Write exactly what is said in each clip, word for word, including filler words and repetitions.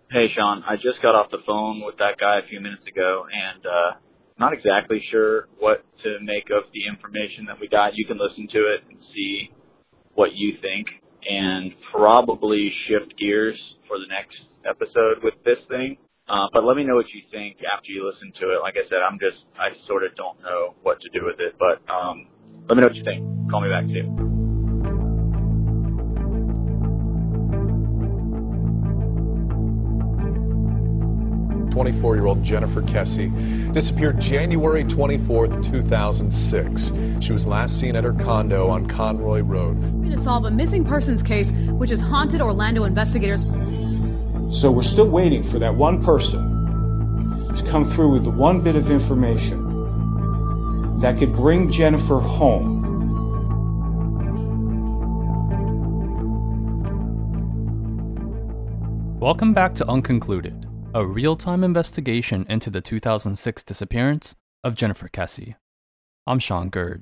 Hey, Sean, I just got off the phone with that guy a few minutes ago, and uh, not exactly sure what to make of the information that we got. You can listen to it and see what you think, and probably shift gears for the next episode with this thing. Uh, but let me know what you think after you listen to it. Like I said, I'm just, I sort of don't know what to do with it, but um, let me know what you think. Call me back too. twenty-four-year-old Jennifer Kesse disappeared January twenty-fourth, two thousand six. She was last seen at her condo on Conroy Road. To solve a missing persons case, which has haunted Orlando investigators. So we're still waiting for that one person to come through with the one bit of information that could bring Jennifer home. Welcome back to Unconcluded, a real-time investigation into the two thousand six disappearance of Jennifer Kesse. I'm Sean Gerd.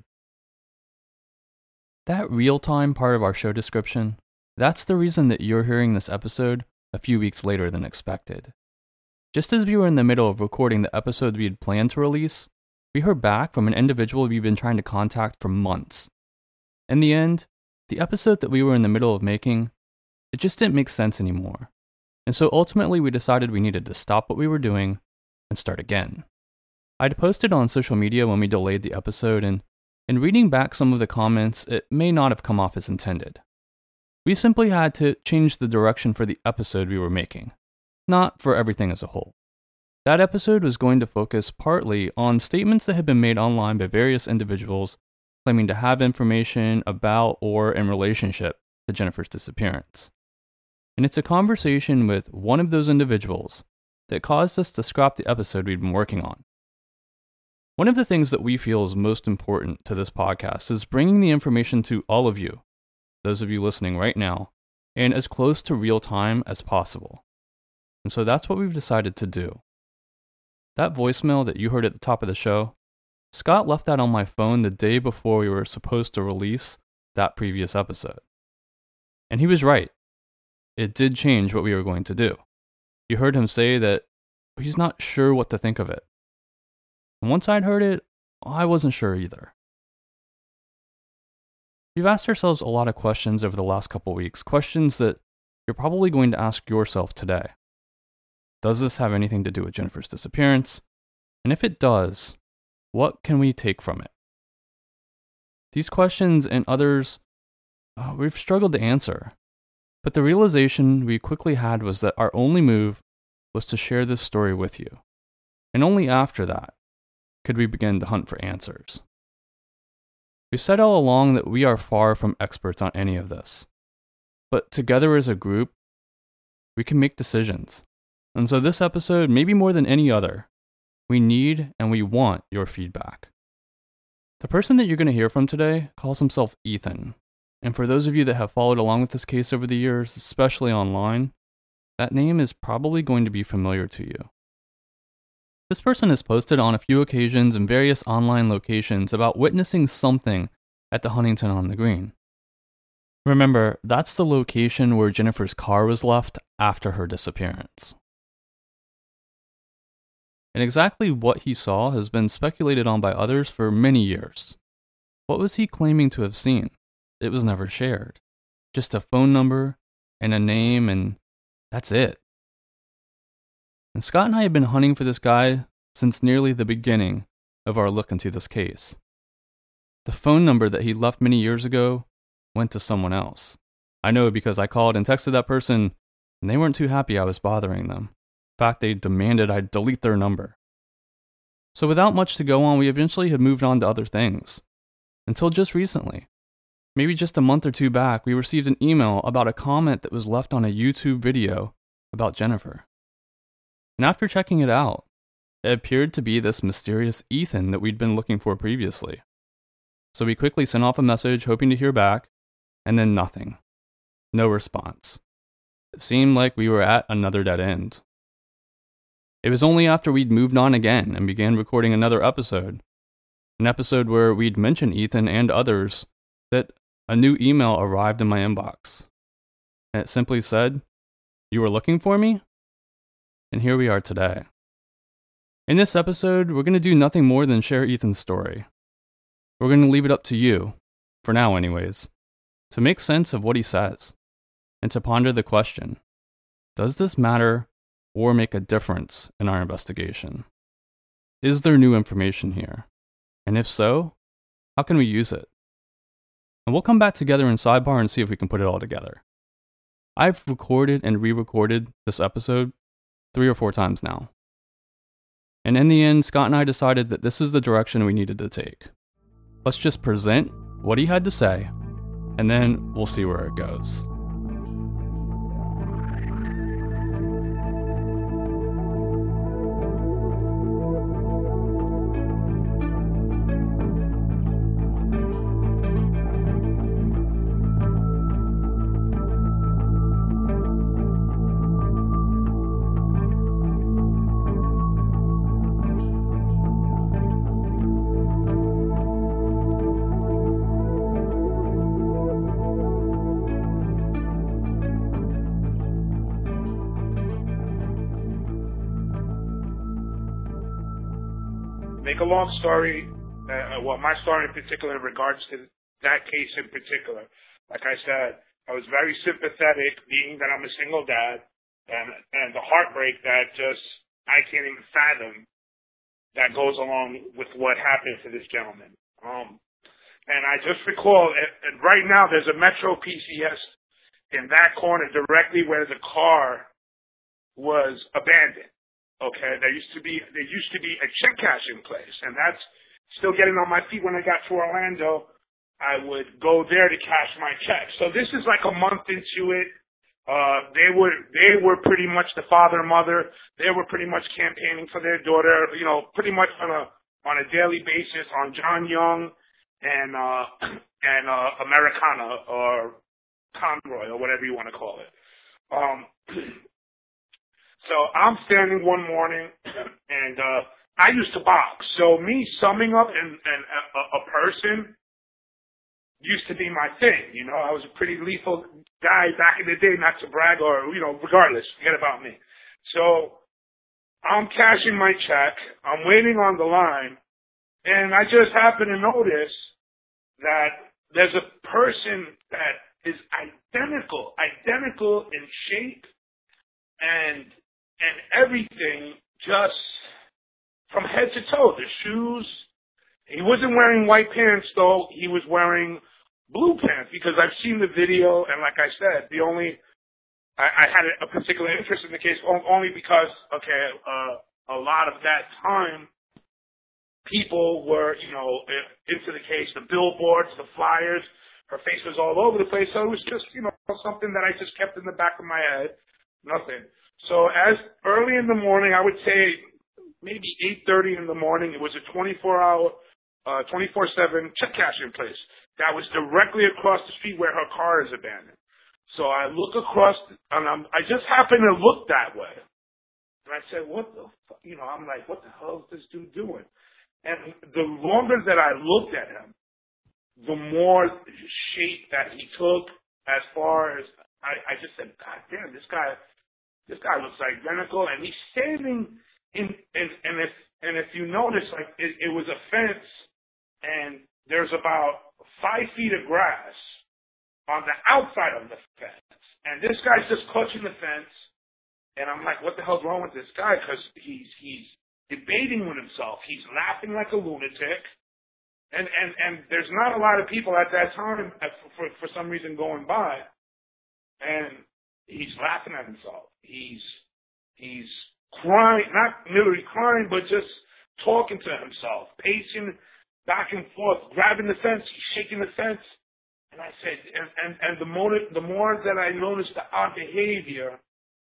That real-time part of our show description, that's the reason that you're hearing this episode a few weeks later than expected. Just as we were in the middle of recording the episode we had planned to release, we heard back from an individual we've been trying to contact for months. In the end, the episode that we were in the middle of making, it just didn't make sense anymore. And so ultimately we decided we needed to stop what we were doing and start again. I'd posted on social media when we delayed the episode, and in reading back some of the comments, it may not have come off as intended. We simply had to change the direction for the episode we were making, not for everything as a whole. That episode was going to focus partly on statements that had been made online by various individuals claiming to have information about or in relationship to Jennifer's disappearance. And it's a conversation with one of those individuals that caused us to scrap the episode we'd been working on. One of the things that we feel is most important to this podcast is bringing the information to all of you, those of you listening right now, and as close to real time as possible. And so that's what we've decided to do. That voicemail that you heard at the top of the show, Scott left that on my phone the day before we were supposed to release that previous episode. And he was right. It did change what we were going to do. You heard him say that he's not sure what to think of it. And once I'd heard it, I wasn't sure either. We've asked ourselves a lot of questions over the last couple weeks, questions that you're probably going to ask yourself today. Does this have anything to do with Jennifer's disappearance? And if it does, what can we take from it? These questions and others, uh, we've struggled to answer. But the realization we quickly had was that our only move was to share this story with you. And only after that could we begin to hunt for answers. We've said all along that we are far from experts on any of this. But together as a group, we can make decisions. And so this episode, maybe more than any other, we need and we want your feedback. The person that you're going to hear from today calls himself Ethan. And for those of you that have followed along with this case over the years, especially online, that name is probably going to be familiar to you. This person has posted on a few occasions in various online locations about witnessing something at the Huntington on the Green. Remember, that's the location where Jennifer's car was left after her disappearance. And exactly what he saw has been speculated on by others for many years. What was he claiming to have seen? It was never shared. Just a phone number and a name, and that's it. And Scott and I have been hunting for this guy since nearly the beginning of our look into this case. The phone number that he left many years ago went to someone else. I know because I called and texted that person, and they weren't too happy I was bothering them. In fact, they demanded I delete their number. So without much to go on, we eventually had moved on to other things. Until just recently. Maybe just a month or two back, we received an email about a comment that was left on a YouTube video about Jennifer. And after checking it out, it appeared to be this mysterious Ethan that we'd been looking for previously. So we quickly sent off a message hoping to hear back, and then nothing. No response. It seemed like we were at another dead end. It was only after we'd moved on again and began recording another episode, an episode where we'd mentioned Ethan and others, that a new email arrived in my inbox. And it simply said, "You were looking for me? and here we are today. In this episode, we're going to do nothing more than share Ethan's story. We're going to leave it up to you, for now anyways, to make sense of what he says, and to ponder the question, does this matter or make a difference in our investigation? Is there new information here? And if so, how can we use it? And we'll come back together in Sidebar and see if we can put it all together. I've recorded and re-recorded this episode three or four times now. And in the end, Scott and I decided that this is the direction we needed to take. Let's just present what he had to say, and then we'll see where it goes. Make a long story, uh, well, my story in particular in regards to that case in particular. Like I said, I was very sympathetic, being that I'm a single dad, and and the heartbreak that just I can't even fathom that goes along with what happened to this gentleman. Um, and I just recall, and, and right now there's a Metro P C S in that corner directly where the car was abandoned. Okay, there used to be there used to be a check cashing place, and that's still getting on my feet. When I got to Orlando, I would go there to cash my checks. So this is like a month into it. Uh, they were they were pretty much the father and mother. They were pretty much campaigning for their daughter, you know, pretty much on a on a daily basis on John Young and uh, and uh, Americana or Conroy or whatever you want to call it. Um, So I'm standing one morning, and uh, I used to box. So me summing up and, and a, a person used to be my thing. You know, I was a pretty lethal guy back in the day, not to brag or, you know, regardless, forget about me. So I'm cashing my check. I'm waiting on the line, and I just happen to notice that there's a person that is identical, identical in shape and and everything, just from head to toe. The shoes, he wasn't wearing white pants though, he was wearing blue pants, because I've seen the video, and like I said, the only, I, I had a particular interest in the case only because, okay, uh, a lot of that time, people were, you know, into the case, the billboards, the flyers, her face was all over the place, so it was just, you know, something that I just kept in the back of my head, nothing. So as early in the morning, I would say maybe eight thirty in the morning, it was a twenty-four hour, uh, twenty-four seven check cashing place that was directly across the street where her car is abandoned. So I look across, and I'm, I just happened to look that way. And I said, what the fuck? You know, I'm like, what the hell is this dude doing? And the longer that I looked at him, the more shape that he took as far as, I, I just said, God damn, this guy, This guy looks identical, and he's standing in, and, and if and if you notice, like it, it was a fence, and there's about five feet of grass on the outside of the fence, and this guy's just clutching the fence, and I'm like, what the hell's wrong with this guy? Because he's he's debating with himself, he's laughing like a lunatic, and and and there's not a lot of people at that time for for some reason going by, and he's laughing at himself. He's he's crying, not literally crying, but just talking to himself, pacing back and forth, grabbing the fence, he's shaking the fence. And I said, and and, and the more the more that I noticed the odd behavior,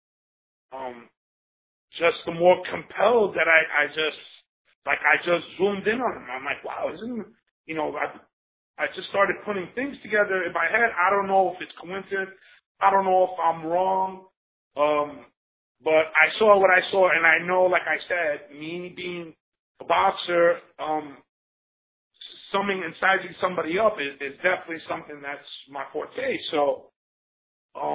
um, just the more compelled that I I just like I just zoomed in on him. I'm like, wow, isn't you know I I just started putting things together in my head. I don't know if it's coincidence. I don't know if I'm wrong. Um, but I saw what I saw, and I know, like I said, me being a boxer, um, summing and sizing somebody up is, is definitely something that's my forte. So, um,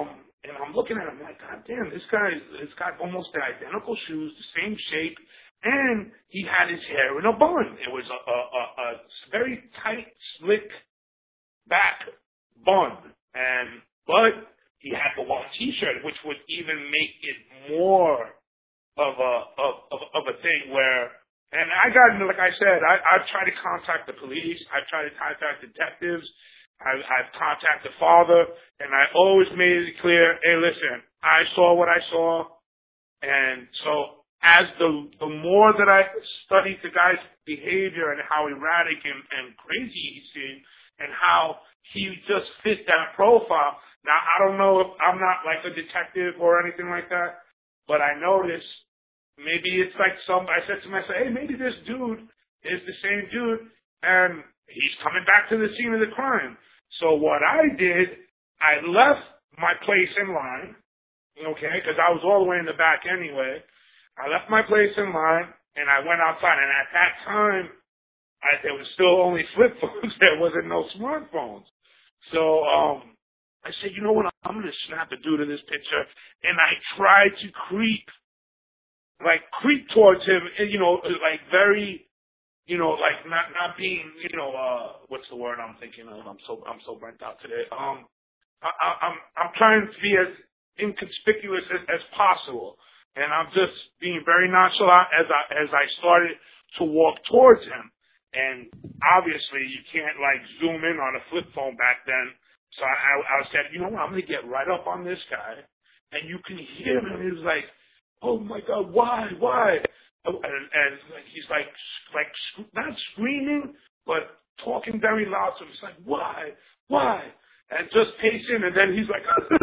And I'm looking at him like, God damn, this guy has got almost the identical shoes, the same shape, and he had his hair in a bun. It was a, a, a, a very tight, slick back bun. And but he had the white T-shirt, which would even make it more of a of, of, of a thing where. And I got, like I said, I, I've tried to contact the police. I've tried to contact detectives. I've, I've contacted the father, and I always made it clear, hey, listen, I saw what I saw. And so as the the more that I studied the guy's behavior and how erratic and, and crazy he seemed and how he just fit that profile. Now, I don't know if I'm not like a detective or anything like that, but I noticed maybe it's like some, I said to myself, hey, maybe this dude is the same dude and he's coming back to the scene of the crime. So what I did, I left my place in line, okay, because I was all the way in the back anyway. I left my place in line and I went outside, and at that time, I, there was still only flip phones. There wasn't no smartphones. So um, I said, you know what, I'm going to snap a dude in this picture, and I tried to creep like creep towards him, you know, like very, you know, like not not being, you know, uh, what's the word I'm thinking of? I'm so I'm so burnt out today. Um, I, I, I'm I'm trying to be as inconspicuous as, as possible, and I'm just being very nonchalant as I as I started to walk towards him. And obviously, you can't like zoom in on a flip phone back then. So I I, I said, you know what, I'm gonna get right up on this guy, and you can hear him. He was like, oh my God, why, why? And, and he's like, like not screaming, but talking very loud. So he's like, why, why? And just pacing, and then he's like,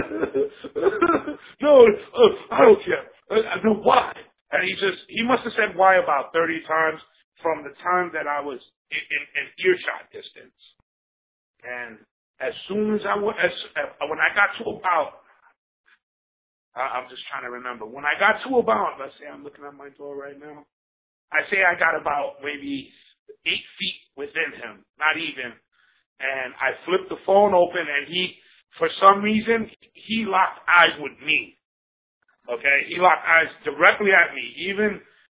no, uh, I don't care. Uh, no, why? And he just, he must have said why about thirty times from the time that I was in, in, in earshot distance. And as soon as I was, as, uh, when I got to about, I'm just trying to remember. When I got to about, let's say I'm looking at my door right now. I say I got about maybe eight feet within him, not even. And I flipped the phone open, and he, for some reason, he locked eyes with me. Okay? He locked eyes directly at me. Even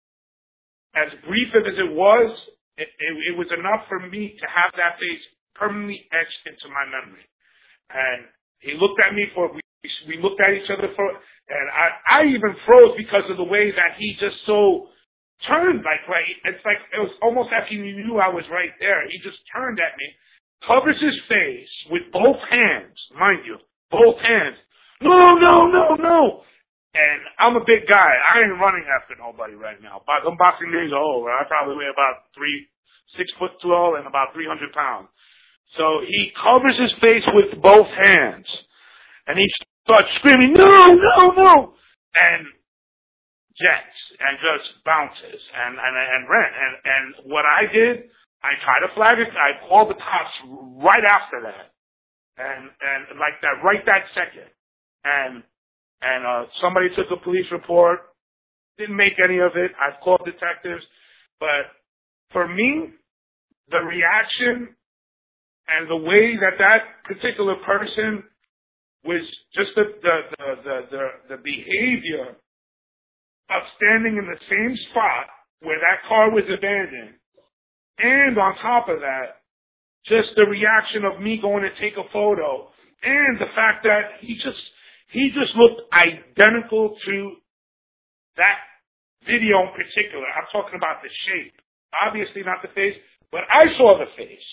as brief as it was, it, it, it was enough for me to have that face permanently etched into my memory. And he looked at me for We looked at each other for, and I, I even froze because of the way that he just so turned, like, like, it's like, it was almost like he knew I was right there. He just turned at me, covers his face with both hands, mind you, both hands. No, no, no, no. And I'm a big guy. I ain't running after nobody right now. But them boxing days are over. I probably weigh about three, six foot tall and about three hundred pounds. So he covers his face with both hands. And he starts screaming, no, no, no, and jets, and just bounces, and, and, and ran. And, and what I did, I tried to flag it, I called the cops right after that. And, and like that, right that second. And, and, uh, somebody took a police report, didn't make any of it, I've called detectives, but for me, the reaction and the way that that particular person was just the the, the the the the behavior of standing in the same spot where that car was abandoned, and on top of that, just the reaction of me going to take a photo, and the fact that he just he just looked identical to that video in particular. I'm talking about the shape, obviously not the face, but I saw the face.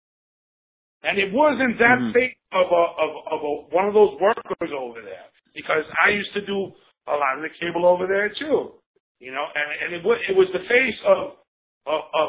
And it wasn't that mm-hmm. face of a, of, of a, one of those workers over there, because I used to do a lot of the cable over there too, you know. And, and it was it was the face of of of,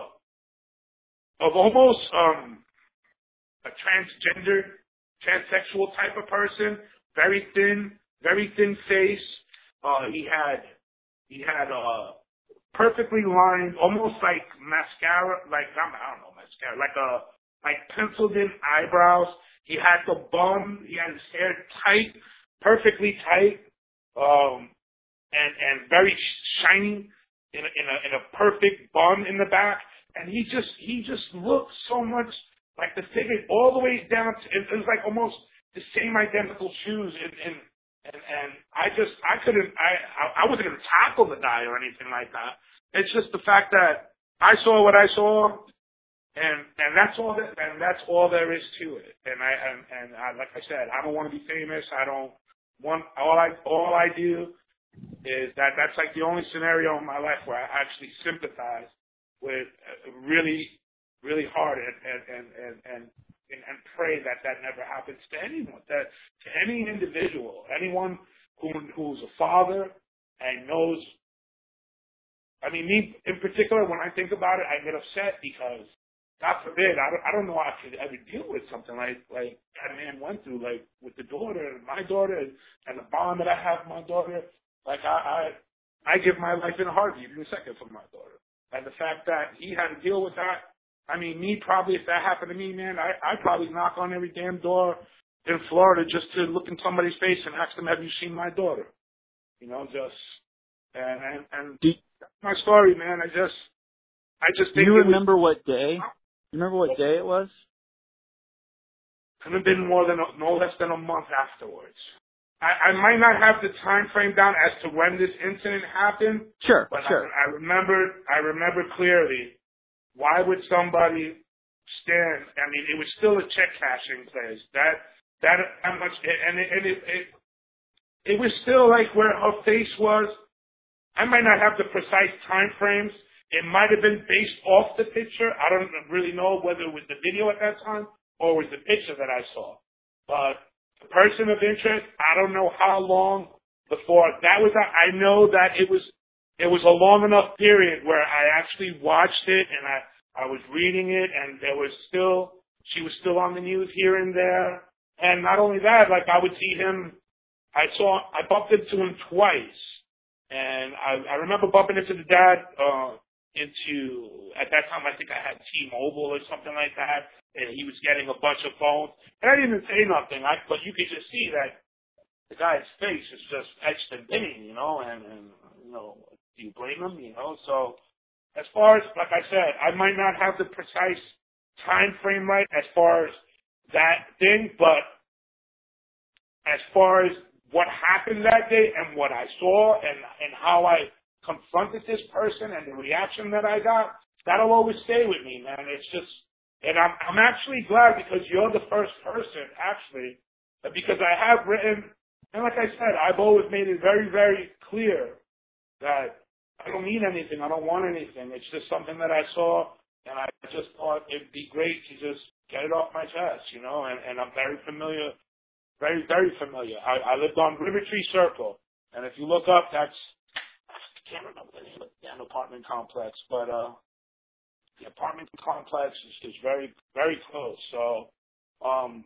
of almost um, a transgender, transsexual type of person, very thin, very thin face. Uh, he had he had uh, perfectly lined, almost like mascara, like I don't know mascara, like a like penciled in eyebrows. He had the bun. He had his hair tight, perfectly tight, um, and and very shiny in a, in a in a perfect bun in the back. And he just he just looked so much like the figure all the way down to, it was like almost the same identical shoes in, in And, and I just, I couldn't, I, I, I wasn't going to tackle the guy or anything like that. It's just the fact that I saw what I saw, and, and that's all that, and that's all there is to it. And I, and, and I, like I said, I don't want to be famous. I don't want, all I, all I do is that that's like the only scenario in my life where I actually sympathize with really, really hard and, and, and, and, and And, and pray that that never happens to anyone, that to any individual, anyone who who's a father and knows. I mean, me in particular, when I think about it, I get upset because, God forbid, I don't, I don't know I could ever deal with something like like that man went through, like with the daughter and my daughter and the bond that I have with my daughter. Like I, I, I give my life in a heartbeat in a second for my daughter, and the fact that he had to deal with that. I mean, me probably, if that happened to me, man, I, I'd probably knock on every damn door in Florida just to look in somebody's face and ask them, have you seen my daughter? You know, just, and, and, and do, that's my story, man. I just, I just think. Do you remember was, what day? You remember what day it was? Couldn't have been more than, a, no less than a month afterwards. I, I might not have the time frame down as to when this incident happened. Sure, but sure. I, I remember, I remember clearly. Why would somebody stand? I mean, it was still a check cashing place. That that how much? And it, and it it it was still like where her face was. I might not have the precise time frames. It might have been based off the picture. I don't really know whether it was the video at that time or it was the picture that I saw. But the person of interest, I don't know how long before that was. I know that it was. It was a long enough period where I actually watched it and I, I was reading it and there was still, she was still on the news here and there. And not only that, like I would see him, I saw, I bumped into him twice. And I, I remember bumping into the dad, uh, into, at that time I think I had T-Mobile or something like that. And he was getting a bunch of phones. And I didn't say nothing, I, but you could just see that the guy's face is just etched and painted, you know, and, and, you know, do you blame him? You know, so as far as, like I said, I might not have the precise time frame right as far as that thing, but as far as what happened that day and what I saw and, and how I confronted this person and the reaction that I got, that'll always stay with me, man. It's just, and I'm, I'm actually glad because you're the first person, actually, because I have written, and like I said, I've always made it very, very clear that I don't need anything. I don't want anything. It's just something that I saw, and I just thought it'd be great to just get it off my chest, you know, and, and I'm very familiar, very, very familiar. I, I lived on River Tree Circle, and if you look up, that's, I can't remember the name of the damn apartment complex, but uh, the apartment complex is, is very, very close. So um,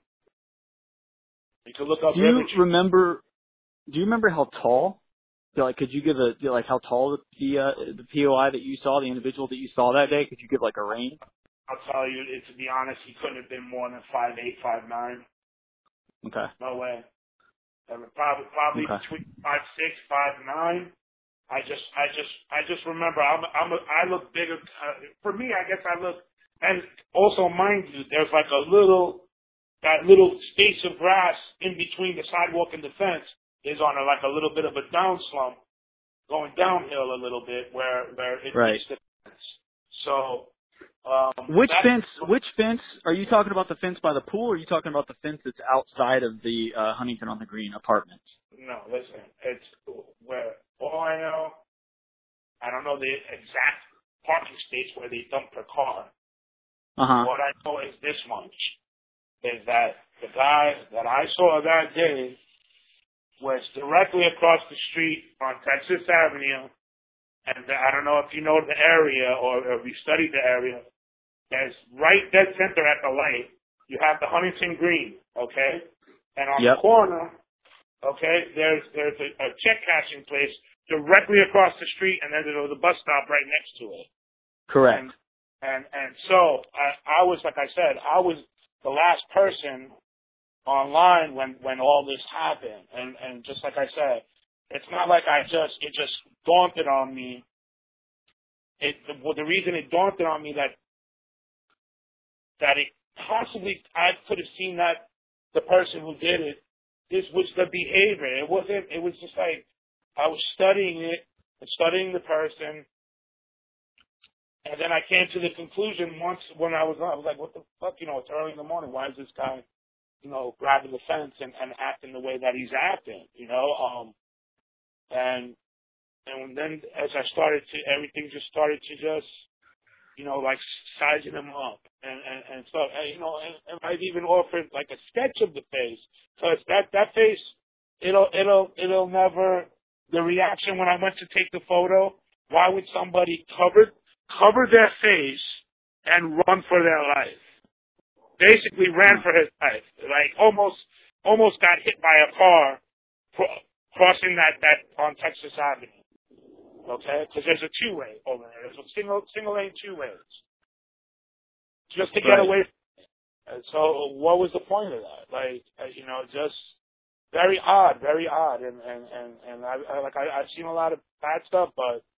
you can look up Do you River Tree. remember, do you remember how tall? Like, could you give a like how tall the uh, the P O I that you saw, the individual that you saw that day? Could you give like a range? I'll tell you, to be honest, he couldn't have been more than five eight, five nine. Okay. No way. And probably probably Okay. between five six, five nine. I just I just I just remember I'm I'm a, I look bigger. Uh, for me, I guess I look. And also, mind you, there's like a little that little space of grass in between the sidewalk and the fence. Is on a, like a little bit of a down slump, going downhill a little bit where where it Right. reached the fence. So, um, which that, fence? Which fence? Are you talking about the fence by the pool, or are you talking about the fence that's outside of the uh, Huntington on the Green apartments? No, listen, it's where all I know. I don't know the exact parking space where they dump their car. Uh huh. What I know is this much: is that the guy that I saw that day was directly across the street on Texas Avenue, and I don't know if you know the area or if you studied the area. There's right dead center at the light. You have the Huntington Green, okay, and on Yep. the corner, okay, there's there's a, a check cashing place directly across the street, and then there's a bus stop right next to it. Correct. And and, and so I, I was, like I said, I was the last person online when, when all this happened. And, and just like I said, it's not like I just, it just dawned on me. It, the, well, the reason it dawned on me that, that it possibly, I could have seen that the person who did it this was the behavior. It wasn't. It was just like I was studying it and studying the person, and then I came to the conclusion once when I was I was like, what the fuck? You know, it's early in the morning. Why is this guy, you know, grabbing the fence and, and acting the way that he's acting? You know, um, and and then as I started to, everything just started to just, you know, like sizing him up and, and, and stuff. And, you know, and, and I've even offered like a sketch of the face. Cause that, that face, it'll, it'll, it'll never, the reaction when I went to take the photo, why would somebody cover, cover their face and run for their life? Basically ran for his life. Like almost, almost got hit by a car crossing that, that on Texas Avenue. Okay, because there's a two-way over there. There's a single single lane two ways, just to get right. away from it. And so, what was the point of that? Like, uh, you know, just very odd, very odd. And and and and I, I like I, I've seen a lot of bad stuff, but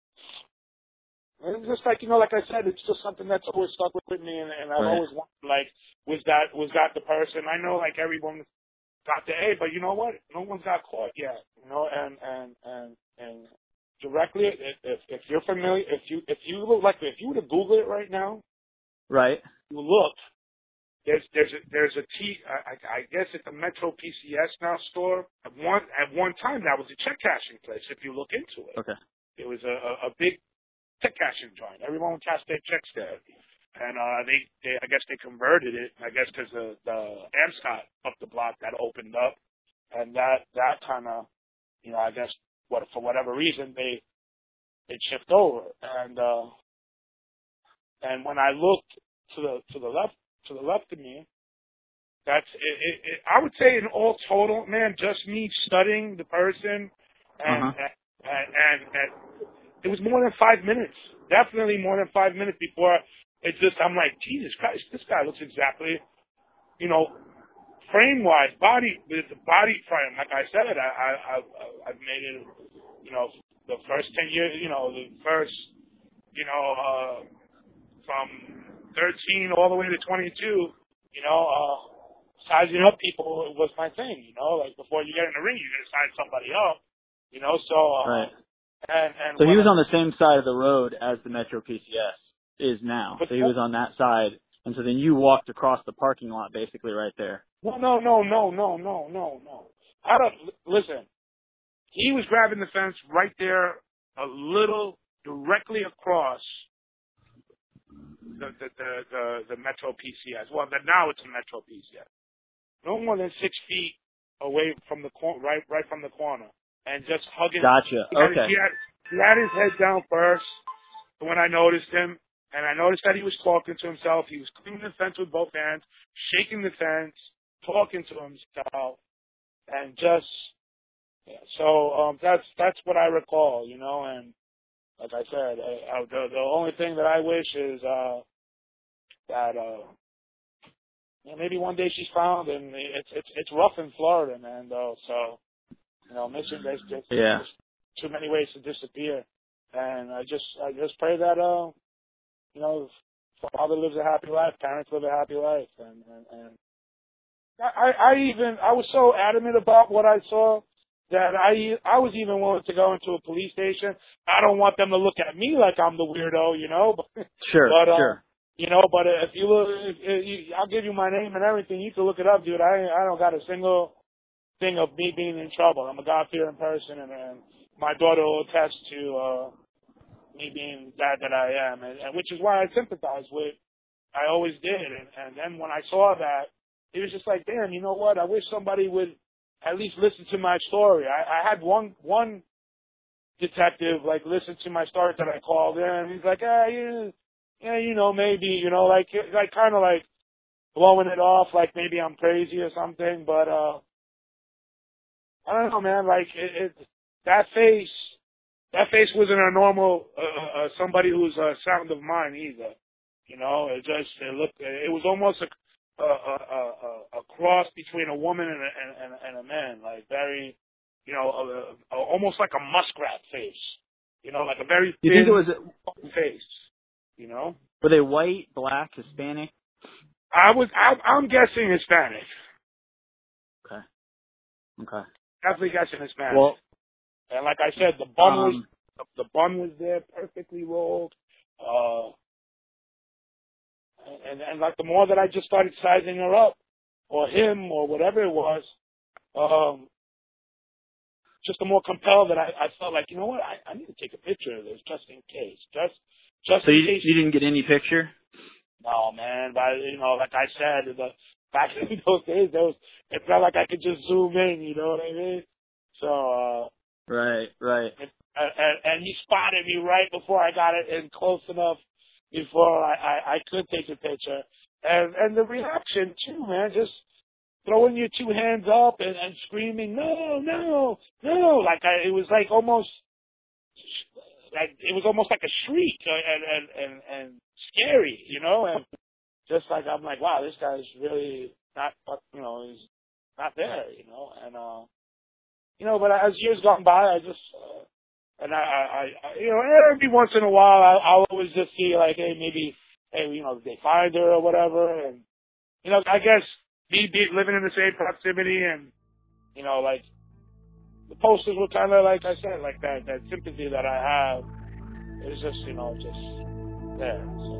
it's just like, you know, like I said, it's just something that's always stuck with me, and, and I've right. always wondered, like, was that was that the person? I know, like, everyone got the A, but you know what? No one's got caught yet. You know, and and and and. Directly, if if you're familiar, if you if you look like if you were to Google it right now, right? You look. There's there's a, there's a T. I, I guess it's a Metro P C S now store. At one at one time that was a check cashing place. If you look into it, okay. It was a a, a big check cashing joint. Everyone would cash their checks there, and uh, they, they I guess they converted it. I guess because the the Amscot up the block that opened up, and that that kind of, you know, I guess. What, for whatever reason, they they shift over, and uh, and when I looked to the to the left to the left of me, that's it, it, it, I would say in all total, man, just me studying the person, and, uh-huh. and, and, and and it was more than five minutes, definitely more than five minutes before it just I'm like, Jesus Christ, this guy looks exactly, you know. Frame-wise, body, the body frame, like I said, I, I, I've, I've made it, you know, the first ten years, you know, the first, you know, uh, from thirteen all the way to twenty-two, you know, uh, sizing up people was my thing, you know, like before you get in the ring, you're going to size somebody up, you know, so, uh, right. and, and so he was on the same side of the road as the Metro P C S is now. So he was on that side. And so then you walked across the parking lot basically right there. No, no, no, no, no, no, no, no. I don't, listen, he was grabbing the fence right there a little directly across the, the, the, the, the Metro P C S. Well, now it's a Metro P C S. No more than six feet away from the corner, right, right from the corner. And just hugging. Gotcha. He had, okay. He had, he had his head down first when I noticed him. And I noticed that he was talking to himself. He was cleaning the fence with both hands, shaking the fence, talking to himself, and just yeah. So um, that's that's what I recall, you know. And like I said, I, I, the the only thing that I wish is uh, that uh, you know, maybe one day she's found, and it's it's it's rough in Florida, man. Though, so you know, missing there's just yeah. too many ways to disappear, and I just I just pray that uh. You know, father lives a happy life, parents live a happy life, and and, and I, I even I was so adamant about what I saw that I I was even willing to go into a police station. I don't want them to look at me like I'm the weirdo, you know. Sure, but, uh, sure. You know, but if you look, if, if you, I'll give you my name and everything. You can look it up, dude. I I don't got a single thing of me being in trouble. I'm a God-fearing person, and, and my daughter will attest to. Uh, me being bad that I am, and, and which is why I sympathize with, I always did, and, and then when I saw that, it was just like, damn, you know what, I wish somebody would at least listen to my story. I, I had one, one detective, like, listen to my story that I called in, and he's like, ah, yeah, yeah, you know, maybe, you know, like, like, kind of like, blowing it off, like maybe I'm crazy or something, but, uh, I don't know, man, like, it, it that face, That face wasn't a normal, uh, uh, somebody who's uh, sound of mind either. You know, it just, it looked, it was almost a, a, a, a, a cross between a woman and a, and, and a man. Like very, you know, a, a, almost like a muskrat face. You know, like a very thin you think it was a, face. You know? Were they white, black, Hispanic? I was, I, I'm guessing Hispanic. Okay. Okay. Definitely guessing Hispanic. Well, and like I said, the bun um, was the, the bun was there, perfectly rolled. Uh, and and like the more that I just started sizing her up, or him, or whatever it was, um, just the more compelled that I, I felt like, you know what, I, I need to take a picture of this just in case, just just so in you, case. you didn't get any picture? No, man. But you know, like I said, the back in those days, there was it felt like I could just zoom in. You know what I mean? So. uh Right, right. And, and, and he spotted me right before I got it in close enough before I, I, I could take a picture. And and the reaction too, man, just throwing your two hands up and, and screaming, no, no, no, like I, it was like almost, like it was almost like a shriek and and and, and scary, you know, and just like I'm like, wow, this guy's really not, you know, he's not there, you know, and uh, you know, but as years gone by, I just. Uh, And I, I, I, you know, every once in a while, I'll, I'll always just see like, hey, maybe, hey, you know, they find her or whatever, and you know, I guess me be living in the same proximity, and you know, like the posters were kind of like I said, like that, that sympathy that I have is just, you know, just there. So.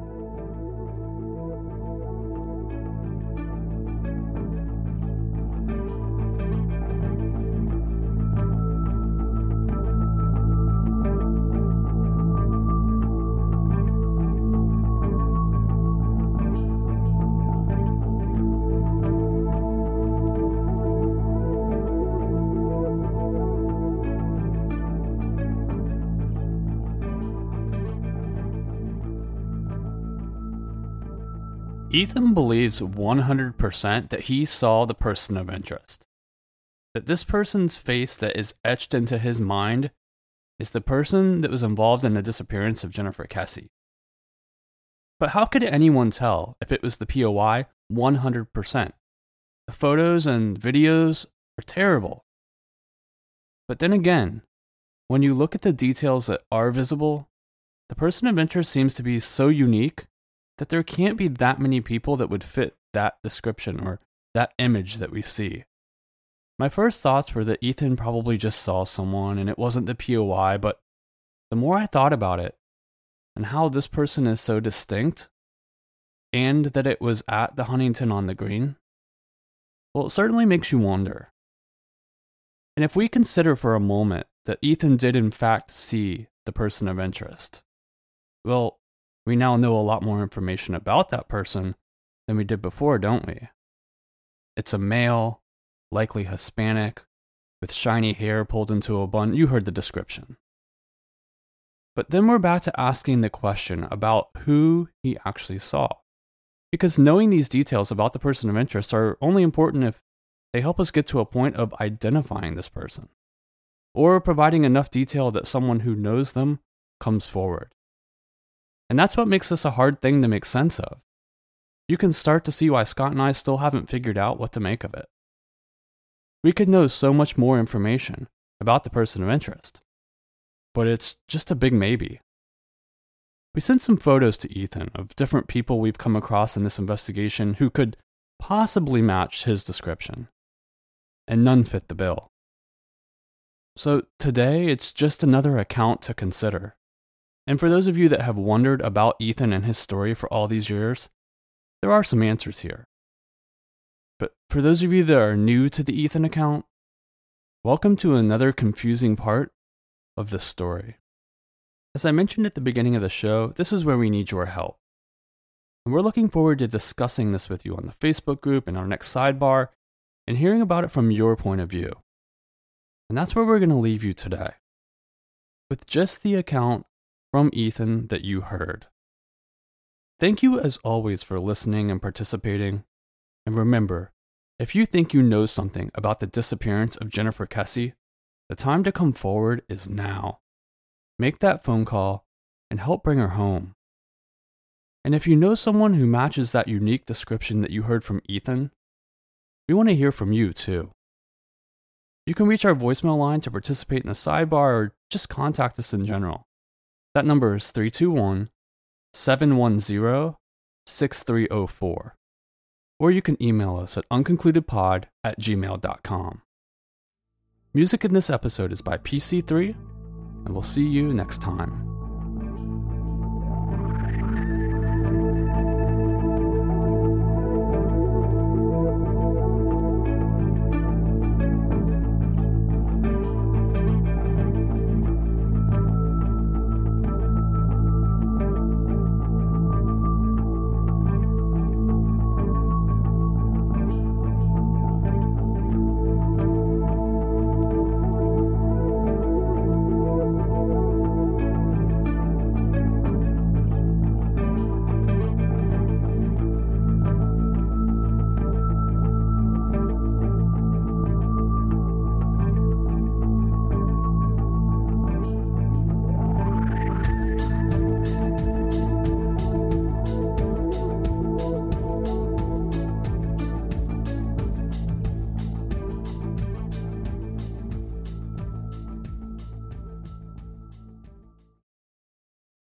Ethan believes one hundred percent that he saw the person of interest. That this person's face that is etched into his mind is the person that was involved in the disappearance of Jennifer Kesse. But how could anyone tell if it was the P O I one hundred percent? The photos and videos are terrible. But then again, when you look at the details that are visible, the person of interest seems to be so unique that there can't be that many people that would fit that description or that image that we see. My first thoughts were that Ethan probably just saw someone and it wasn't the P O I, but the more I thought about it, and how this person is so distinct, and that it was at the Huntington on the Green, well, it certainly makes you wonder. And if we consider for a moment that Ethan did in fact see the person of interest, well, we now know a lot more information about that person than we did before, don't we? It's a male, likely Hispanic, with shiny hair pulled into a bun. You heard the description. But then we're back to asking the question about who he actually saw. Because knowing these details about the person of interest are only important if they help us get to a point of identifying this person, or providing enough detail that someone who knows them comes forward. And that's what makes this a hard thing to make sense of. You can start to see why Scott and I still haven't figured out what to make of it. We could know so much more information about the person of interest, but it's just a big maybe. We sent some photos to Ethan of different people we've come across in this investigation who could possibly match his description, and none fit the bill. So today, it's just another account to consider. And for those of you that have wondered about Ethan and his story for all these years, there are some answers here. But for those of you that are new to the Ethan account, welcome to another confusing part of this story. As I mentioned at the beginning of the show, this is where we need your help. And we're looking forward to discussing this with you on the Facebook group and our next sidebar, and hearing about it from your point of view. And that's where we're going to leave you today, with just the account from Ethan that you heard. Thank you as always for listening and participating. And remember, if you think you know something about the disappearance of Jennifer Kesse, the time to come forward is now. Make that phone call and help bring her home. And if you know someone who matches that unique description that you heard from Ethan, we want to hear from you too. You can reach our voicemail line to participate in the sidebar or just contact us in general. That number is three two one, seven one zero, six three zero four. Or you can email us at unconcludedpod at gmail dot com. Music in this episode is by P C three, and we'll see you next time.